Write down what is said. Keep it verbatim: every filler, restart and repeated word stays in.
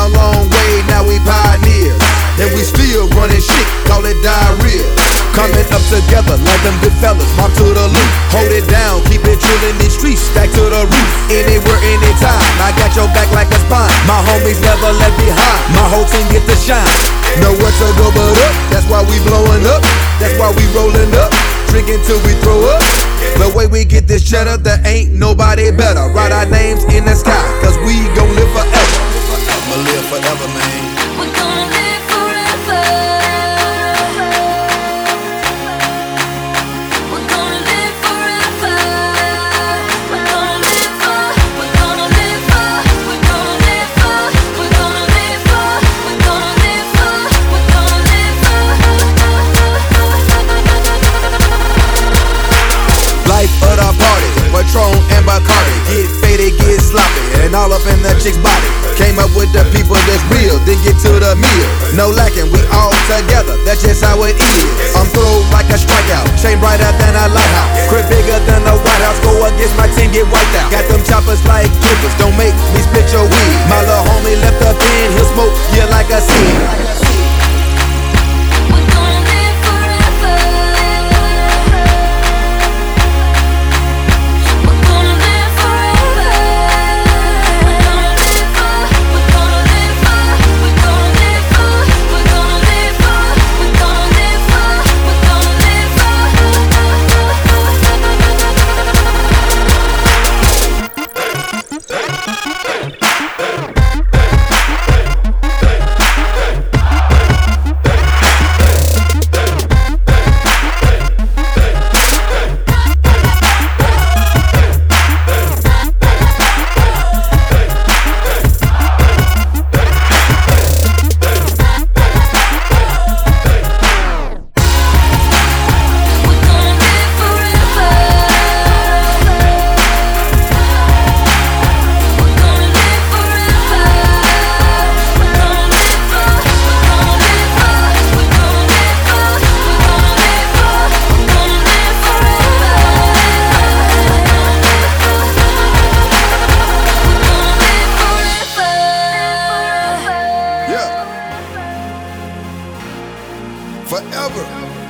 a long way, now we pioneers. And we still running shit, call it diarrhea. Coming up together like them good fellas, march to the loop. Hold it down, keep it true in these streets, stack to the roof. Anywhere, anytime, I got your back like a spine. My homies never left behind, my whole team get to shine. Nowhere to go but up, that's why we blowing up. That's why we rolling up, drinking till we throw up. The way we get this cheddar, there ain't nobody better. Write our names in the sky, cause we gon' live forever. I'ma live forever, man. We're gonna live forever. Patron and Bacardi, get faded, get sloppy, and all up in the chick's body. Came up with the people that's real, then get to the meal. No lacking, we all together, that's just how it is. I'm throw like a strikeout, shine brighter than a lighthouse. Crib bigger than the White House, go against my team, get wiped out. Got them choppers like clippers, don't make me split your weed. My little homie left up in, he'll smoke, yeah, like a seed. Forever.